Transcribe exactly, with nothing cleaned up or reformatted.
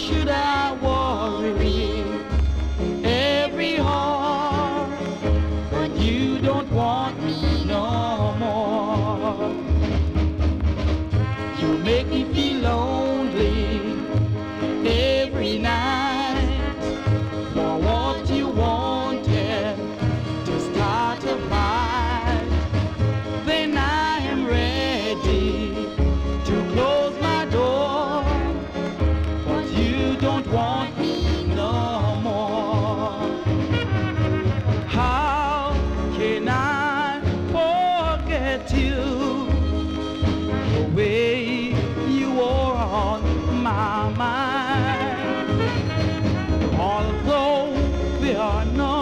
should I worry every heart when you don't want me no more? You make me feel lonely every night for what you wanted to start a fight. Then I am ready to close my door, but you don't want me no more. How can I forget you, the way you are on my mind? Although we are not